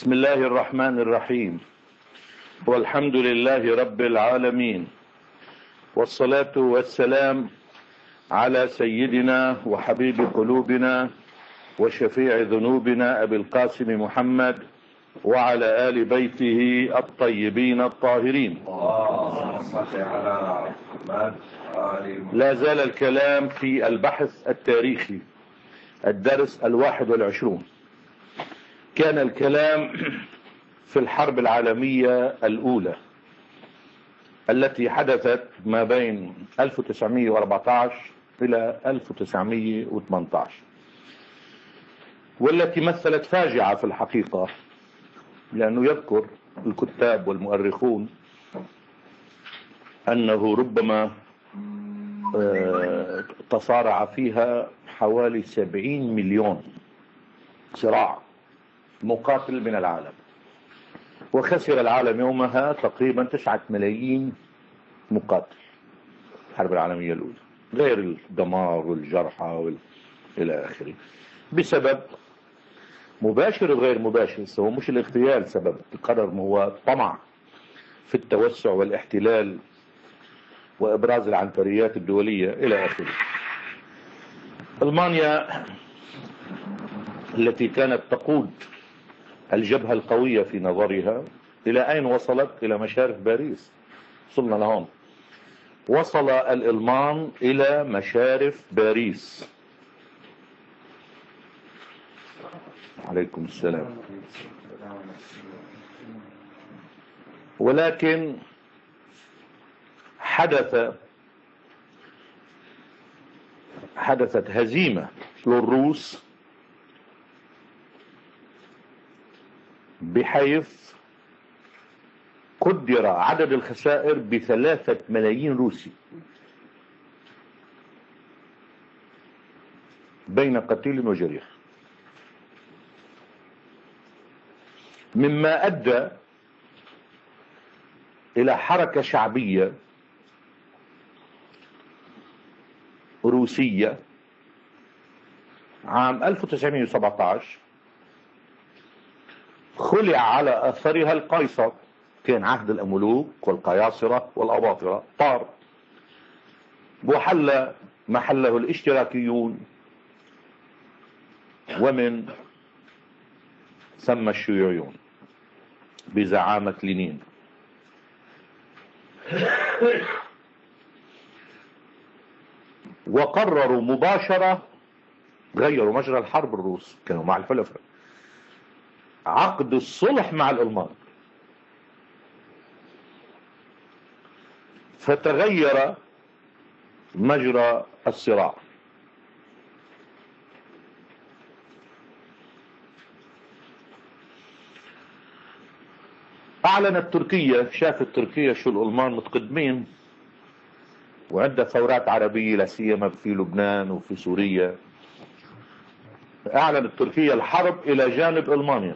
بسم الله الرحمن الرحيم، والحمد لله رب العالمين، والصلاة والسلام على سيدنا وحبيب قلوبنا وشفيع ذنوبنا أبي القاسم محمد وعلى آل بيته الطيبين الطاهرين. لا زال الكلام في البحث التاريخي، الدرس 21. كان الكلام في الحرب العالمية الأولى التي حدثت ما بين 1914 إلى 1918، والتي مثلت فاجعة في الحقيقة، لأنه يذكر الكتاب والمؤرخون أنه ربما تصارع فيها حوالي 70 مليون صراع مقاتل من العالم، وخسر العالم يومها تقريبا 9 ملايين مقاتل. الحرب العالمية الأولى، غير الدمار والجرحى إلى آخره، بسبب مباشر وغير مباشر. هو مش الاغتيال سبب القرار، هو الطمع في التوسع والاحتلال وإبراز العنتريات الدولية إلى آخره. ألمانيا التي كانت تقود الجبهة القوية في نظرها إلى أين وصلت؟ إلى مشارف باريس. وصلنا لهون، وصل الألمان إلى مشارف باريس. عليكم السلام. ولكن حدثت هزيمة للروس، بحيث قدر عدد الخسائر ب3 ملايين روسي بين قتيل وجريح، مما أدى إلى حركة شعبية روسية عام 1917 خلع على أثرها القيصر. كان عهد الأملوك والقياصرة والأباطرة طار، وحل محله الاشتراكيون، ومن ثم الشيوعيون بزعامة لينين. وقرروا مباشرة، غيروا مجرى الحرب. الروس كانوا مع الحلفاء، عقد الصلح مع الألمان، فتغير مجرى الصراع. أعلنت تركيا، شافت تركيا شو الألمان متقدمين وعندها ثورات عربية، لا سيما في لبنان وفي سوريا. أعلنت تركيا الحرب إلى جانب ألمانيا،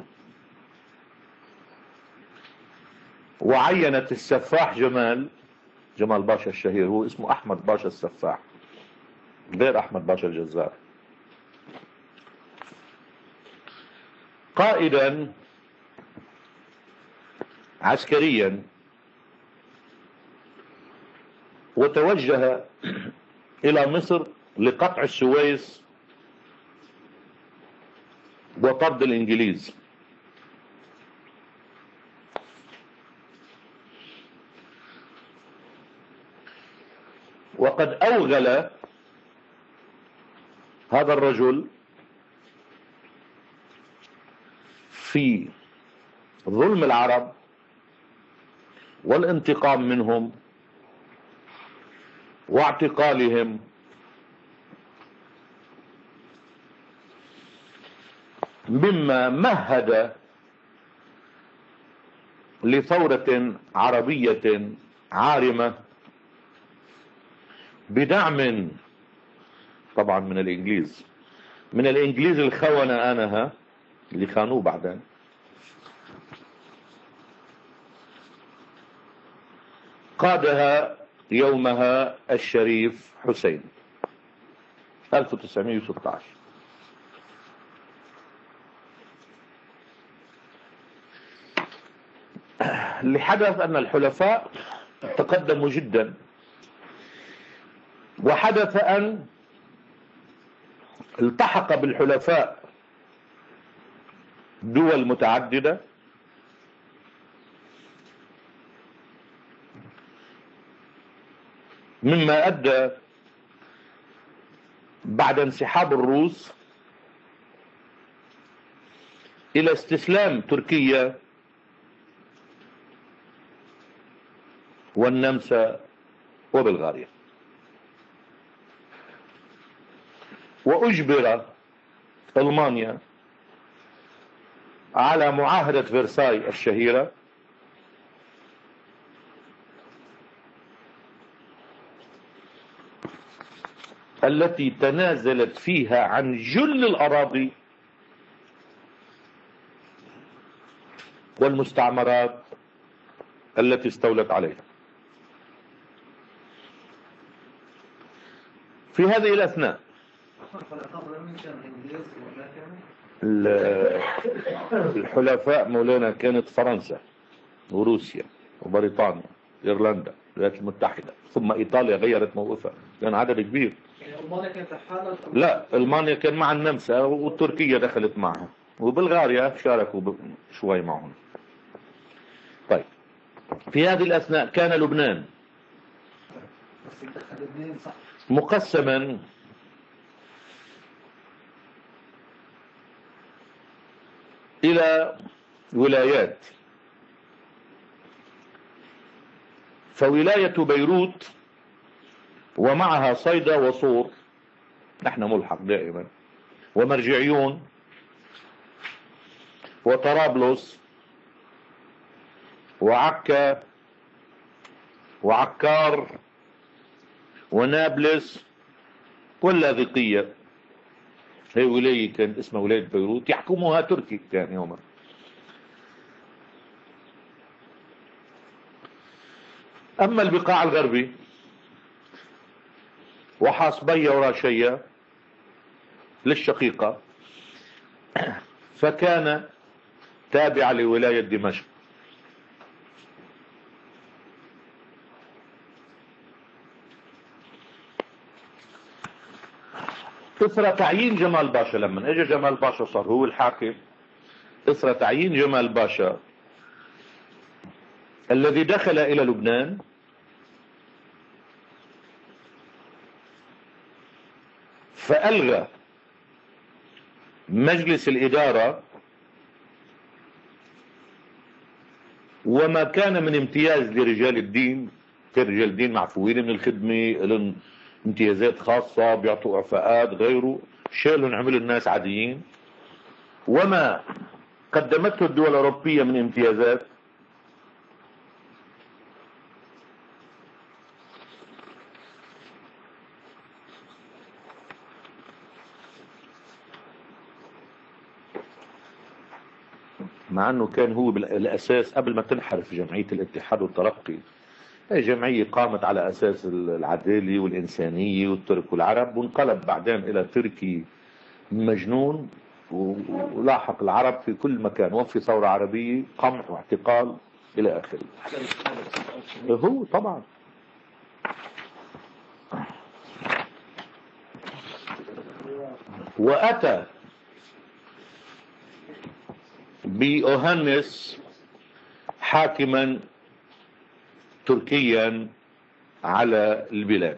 وعينت السفاح جمال باشا الشهير، هو اسمه أحمد باشا السفاح غير أحمد باشا الجزار، قائدا عسكريا، وتوجه إلى مصر لقطع السويس وطرد الإنجليز. وقد أوغل هذا الرجل في ظلم العرب والانتقام منهم واعتقالهم، مما مهد لثورة عربية عارمة بدعم طبعا من الإنجليز الخونة آنها، اللي خانوه بعدين، قادها يومها الشريف حسين 1916. اللي حدث أن الحلفاء تقدموا جدا، وحدث أن التحق بالحلفاء دول متعددة، مما أدى بعد انسحاب الروس إلى استسلام تركيا والنمسا وبلغاريا، وأجبر ألمانيا على معاهدة فرساي الشهيرة التي تنازلت فيها عن جل الأراضي والمستعمرات التي استولت عليها. في هذه الأثناء الحلفاء مولانا كانت فرنسا وروسيا وبريطانيا إيرلندا الولايات المتحدة، ثم إيطاليا غيرت موقفها، كان عدد كبير. ألمانيا كانت تحالف؟ لا، ألمانيا كان مع النمسا وتركيا دخلت معها، وبلغاريا شاركوا شوي معهم. طيب، في هذه الأثناء كان لبنان مقسما إلى ولايات، فولاية بيروت ومعها صيدا وصور، نحن ملحق دائما، ومرجعيون وطرابلس وعكا وعكار ونابلس واللاذقية، هي ولاية كانت اسمها ولاية بيروت، يحكمها تركي كان يوما. أما البقاع الغربي وحاصبية وراشية للشقيقة فكان تابع لولاية دمشق. إثر تعيين جمال باشا، لما اجى جمال باشا صار هو الحاكم، إثر تعيين جمال باشا الذي دخل إلى لبنان، فألغى مجلس الإدارة وما كان من امتياز لرجال الدين، كان رجال الدين معفوين من الخدمة، لهم امتيازات خاصة، بيعطوا إعفاءات، غيره شالهم عملوا الناس عاديين، وما قدمته الدول الأوروبية من امتيازات مع أنه كان هو بالأساس قبل ما تنحرف جمعية الاتحاد والترقي، هي جمعية قامت على أساس العدالة والإنسانية والترك والعرب، وانقلب بعدين إلى تركي مجنون، ولاحق العرب في كل مكان، وفي ثورة عربية، قمع واعتقال إلى آخره. هو طبعا وأتى بأوهانس حاكما تركيا على البلاد،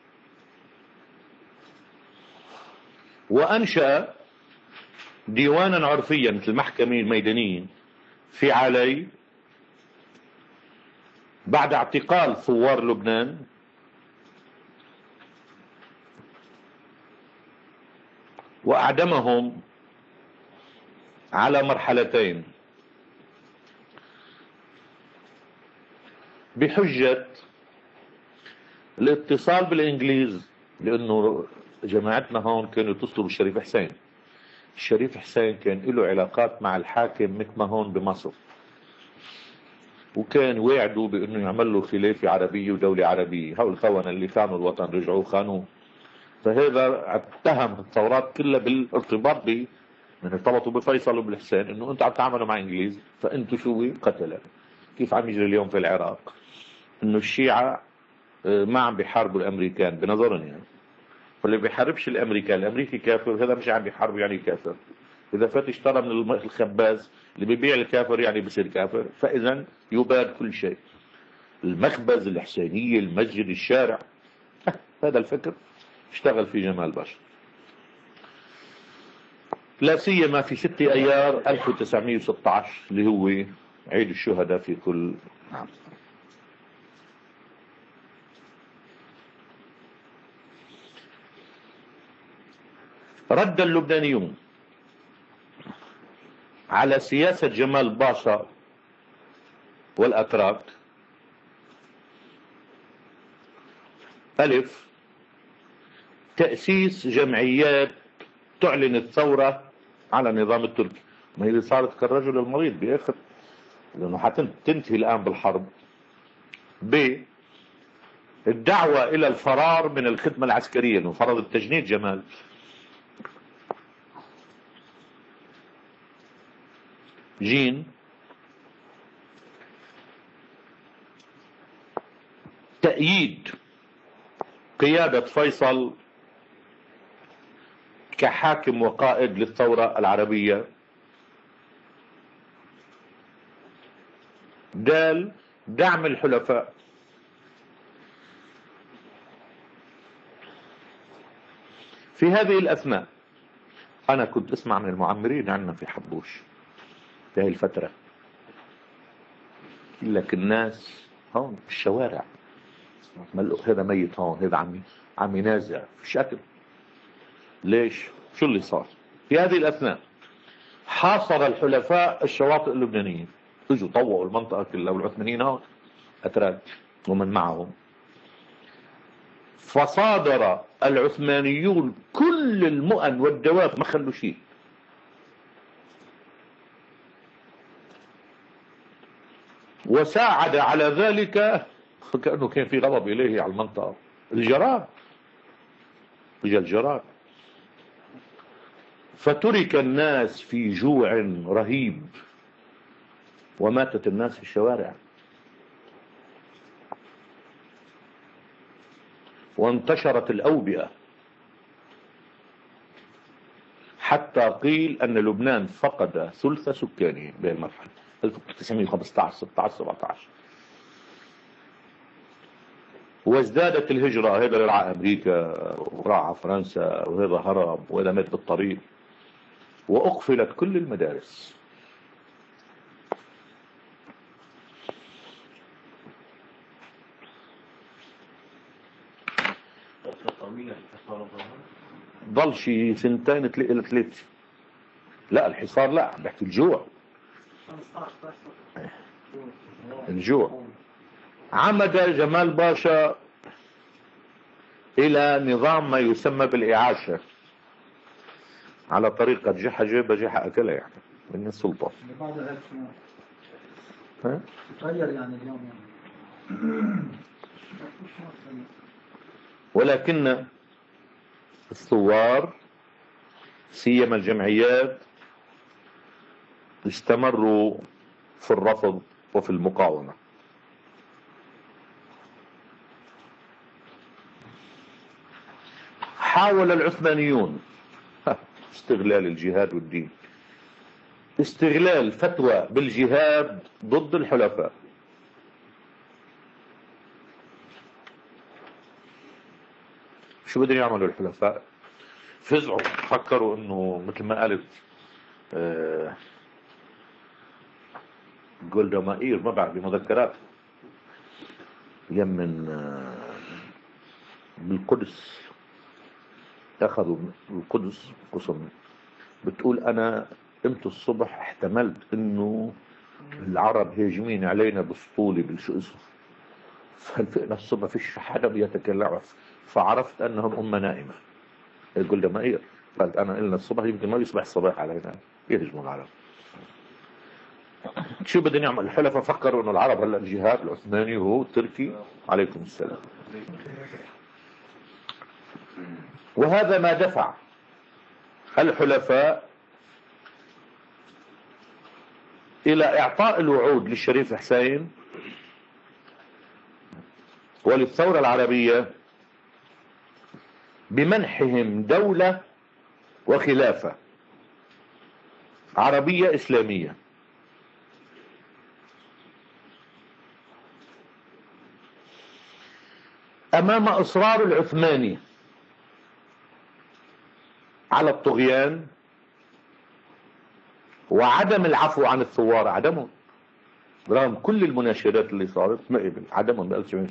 وأنشأ ديوانا عرفيا مثل المحكمة الميدانية في علي بعد اعتقال ثوار لبنان، وأعدمهم على مرحلتين بحجة الاتصال بالإنجليز، لأنه جماعتنا هون كانوا يتصلوا بالشريف حسين. الشريف حسين كان له علاقات مع الحاكم مكمهون بمصر، وكان واعدوا بأنه يعمل له خلافة عربية ودولة عربية. هؤلاء الخونة اللي خانوا الوطن رجعوا خانوه، فهذا اتهم الثورات كلها بالارتباط من ارتبطوا بفيصل وبالحسين، انه انتوا عم تعملوا مع انجليز، فانتوا شو قتله. كيف عم يجري اليوم في العراق، انه الشيعة ما عم بيحاربوا الامريكان بنظرهم يعني. فاللي بيحاربش الامريكان، الامريكي كافر، هذا مش عم بيحاربه يعني كافر. اذا فات اشترى من الخباز اللي بيبيع الكافر يعني بصير كافر، فاذا يباد كل شيء، المخبز، الحسينية، المسجد، الشارع. هذا الفكر اشتغل في جمال باشا، لا سيما في 6 ايار 1916 اللي هو عيد الشهداء في كل عام. رد اللبنانيون على سياسة جمال باشا والأتراك: ألف، تأسيس جمعيات تعلن الثورة على النظام التركي. ما هي اللي صارت كالرجل المريض بآخر، لأنه حتنتهي الآن بالحرب. ب، الدعوة إلى الفرار من الخدمة العسكرية، لأنه فرض التجنيد جمال. جيم، تأييد قيادة فيصل كحاكم وقائد للثورة العربية. دال، دعم الحلفاء. في هذه الأثناء أنا كنت أسمع من المعمرين عندنا في حبوش في هذه الفترة، يقول لك الناس هون في الشوارع، هذا ميت هون، هذا عم ينازع في شكل. ليش؟ شو اللي صار؟ في هذه الأثناء حاصر الحلفاء الشواطئ اللبنانية، اجوا طوعوا المنطقة كلها، والعثمانيين هون أتراك ومن معهم. فصادر العثمانيون كل المؤن والدواب، ما خلوا شيء. وساعد على ذلك كأنه كان في غضب إليه على المنطقة الجراد، اجى الجراد، فترك الناس في جوع رهيب، وماتت الناس في الشوارع، وانتشرت الأوبئة، حتى قيل أن لبنان فقد ثلث سكانه بهالمرحلة 1915 16 17. وازدادت الهجرة، هذا اللي راح أمريكا وراح فرنسا، وهذا هرب، وهذا مات بالطريق، وأقفلت كل المدارس. ضل شي 2 إلى 3. لا الحصار لا، عم بحكي الجوع. الجوع. عمد جمال باشا إلى نظام ما يسمى بالإعاشة، على طريقة جحا جيبة جحا أكلها، يعني من السلطة. بعد هيك شنو؟ تغير يعني اليوم يعني. ولكن الثوار سيما الجمعيات استمروا في الرفض وفي المقاومة. حاول العثمانيون استغلال الجهاد والدين، استغلال فتوى بالجهاد ضد الحلفاء. شو بدهم يعملوا الحلفاء؟ فزعوا، فكروا انه مثل ما قالت جولدا مائير، ما بعرف بمذكرات، يمن بالقدس، اخذوا القدس قسم، بتقول انا قمت الصبح احتملت انه العرب هاجمين علينا بسطولي بالشؤس، فلفقنا الصبح فيش حدا بيتكلم، فعرفت انهم امه نائمه. جولدا مائير قالت انا قلنا الصبح يمكن ما يصبح الصباح علينا يهجموا العرب. شو بدنا نعمل؟ الحلفاء فكروا انه العرب هلا الجهاد العثماني وهو التركي، عليكم السلام. وهذا ما دفع الحلفاء إلى إعطاء الوعود للشريف حسين وللثورة العربية بمنحهم دولة وخلافة عربية إسلامية. أمام إصرار العثماني على الطغيان وعدم العفو عن الثوار، عدمهم رغم كل المناشدات اللي صارت، ما قبل عدمهم ب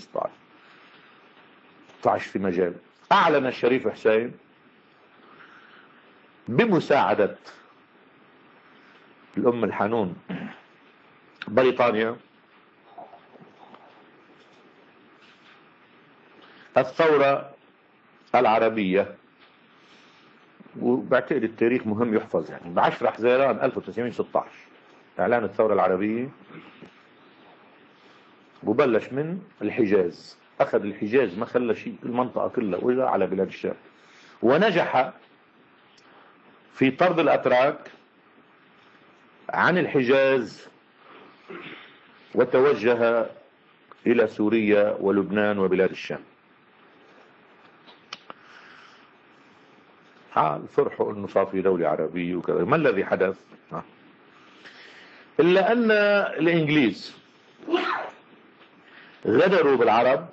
1916 في مجال. أعلن الشريف حسين بمساعدة الأم الحنون بريطانيا الثورة العربية، وبعتقد التاريخ مهم يحفظ، يعني ب10 حزيران 1916 إعلان الثورة العربية، وبلش من الحجاز، أخذ الحجاز ما خلى شيء، المنطقة كلها وإلى على بلاد الشام، ونجح في طرد الأتراك عن الحجاز وتوجه إلى سوريا ولبنان وبلاد الشام. فرحوا انه صار في دولة عربية وكذا. ما الذي حدث؟ الا ان الانجليز غدروا بالعرب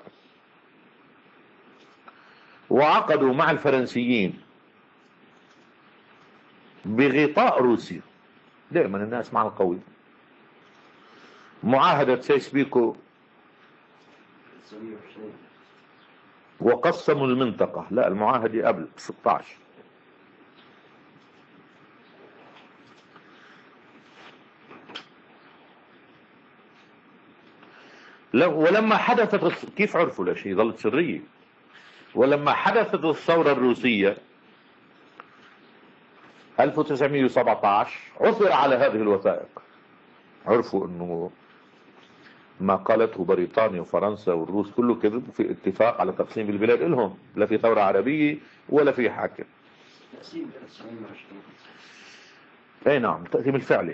وعقدوا مع الفرنسيين بغطاء روسيا، دائما الناس مع القوي، معاهدة سيس-بيكو، وقسموا المنطقة. لا، المعاهدة قبل 16. ولما حدثت، كيف عرفوا لشيء ظلت سرية، ولما حدثت الثورة الروسية 1917 عثر على هذه الوثائق، عرفوا انه ما قالته بريطانيا وفرنسا والروس كله كذب، في اتفاق على تقسيم البلاد لهم، لا في ثورة عربية ولا في حاكم. اي نعم، التقسيم الفعلي.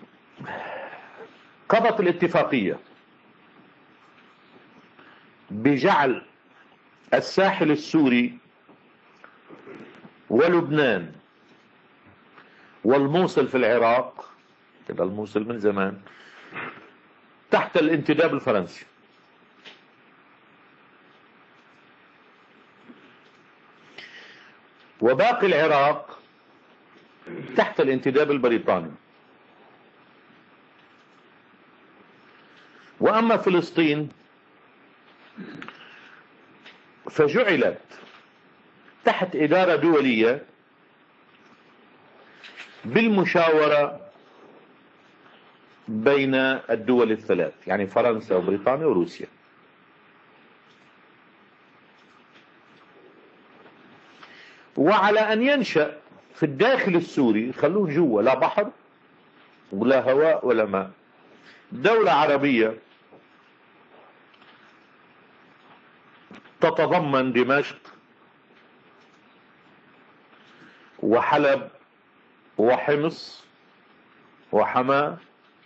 قضت الاتفاقية بجعل الساحل السوري ولبنان والموصل في العراق، كده الموصل من زمان، تحت الانتداب الفرنسي، وباقي العراق تحت الانتداب البريطاني. وأما فلسطين فجعلت تحت إدارة دولية بالمشاورة بين الدول الثلاث، يعني فرنسا وبريطانيا وروسيا. وعلى أن ينشأ في الداخل السوري، خلوه جوا، لا بحر ولا هواء ولا ماء، دولة عربية تتضمن دمشق وحلب وحمص وحماة.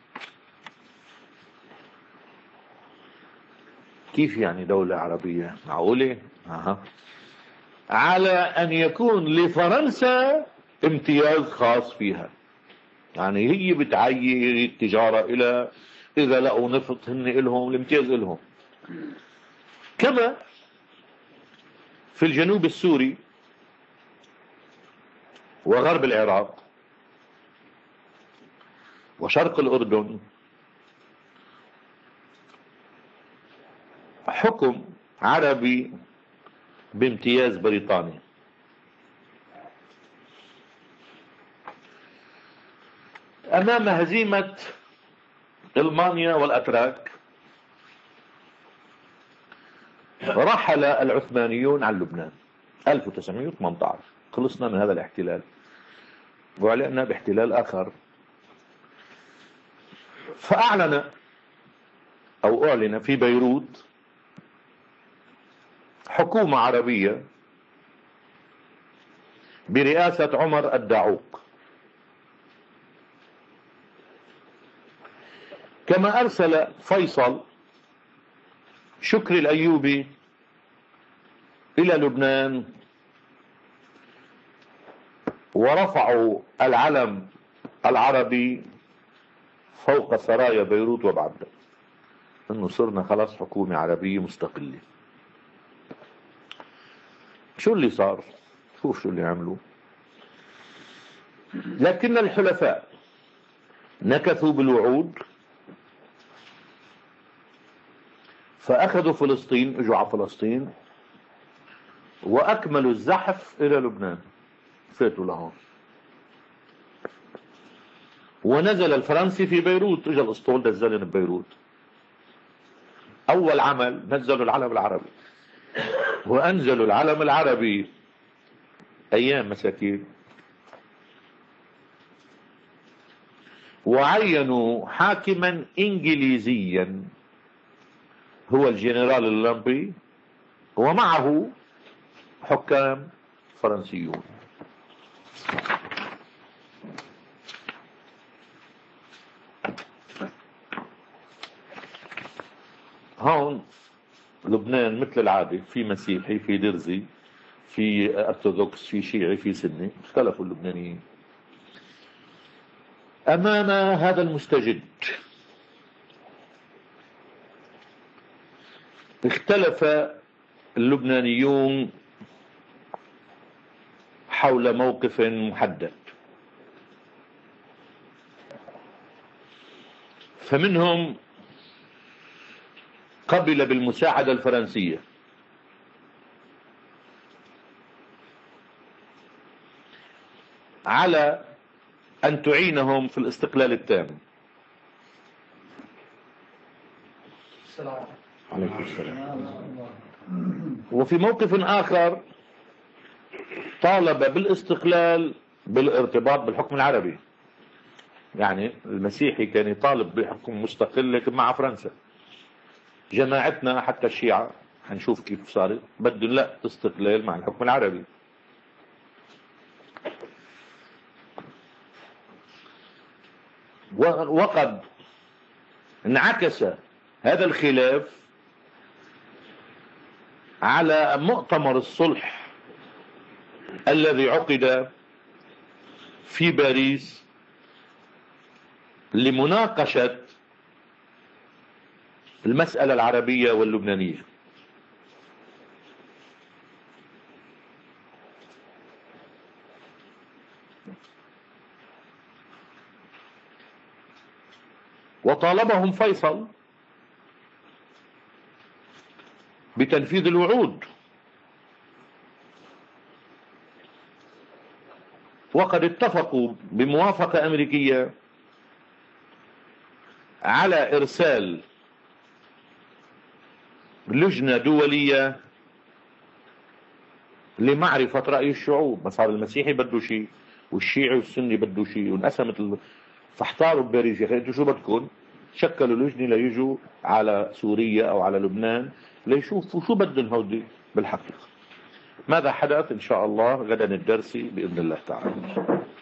كيف يعني دولة عربية؟ معقولة؟ على أن يكون لفرنسا امتياز خاص فيها، يعني هي بتعير التجارة إلى، إذا لقوا نفط هن إلهم الامتياز إلهم. كما في الجنوب السوري وغرب العراق وشرق الأردن حكم عربي بامتياز بريطاني. أمام هزيمة ألمانيا والأتراك رحل العثمانيون عن لبنان 1918، خلصنا من هذا الاحتلال وعلقنا باحتلال آخر. فأعلن أو أعلن في بيروت حكومة عربية برئاسة عمر الداعوق، كما أرسل فيصل شكري الأيوبي إلى لبنان ورفعوا العلم العربي فوق سرايا بيروت وبعدها، انه صرنا خلاص حكومة عربية مستقلة. شو اللي صار؟ شوف شو اللي عملوا. لكن الحلفاء نكثوا بالوعود، فأخذوا فلسطين، اجوا على فلسطين وأكملوا الزحف إلى لبنان، فاتوا لهون. ونزل الفرنسي في بيروت، اجى الاسطول دزلن ببيروت. أول عمل نزلوا العلم العربي، وأنزلوا العلم العربي أيام مساكين، وعينوا حاكما إنجليزيا هو الجنرال اللمبي، ومعه حكام فرنسيون. هون لبنان مثل العادة في مسيحي، في درزي، في أرثوذكس، في شيعي، في سني، اختلفوا اللبنانيين. أمام هذا المستجد اختلف اللبنانيون حول موقف محدد، فمنهم قبل بالمساعدة الفرنسية على أن تعينهم في الاستقلال التام. عليكم السلام. وفي موقف آخر طالب بالاستقلال بالارتباط بالحكم العربي، يعني المسيحي كان يطالب بحكم مستقل لكن مع فرنسا. جماعتنا حتى الشيعة هنشوف كيف صارت بدهم لا استقلال مع الحكم العربي. وقد انعكس هذا الخلاف على مؤتمر الصلح الذي عقد في باريس لمناقشة المسألة العربية واللبنانية. وطالبهم فيصل بتنفيذ الوعود، وقد اتفقوا بموافقة أمريكية على إرسال لجنة دولية لمعرفة رأي الشعوب. صار المسيحي بده شيء والشيعي والسني بده شيء، وانقسمت فاحتاروا بباريس، يا اخي انتوا شو بدكم؟ شكلوا لجنة ليجوا على سوريا او على لبنان ليشوفوا شو بدهم هودي بالحقيقة. ماذا حدث؟ ان شاء الله غدا الدرسي باذن الله تعالى.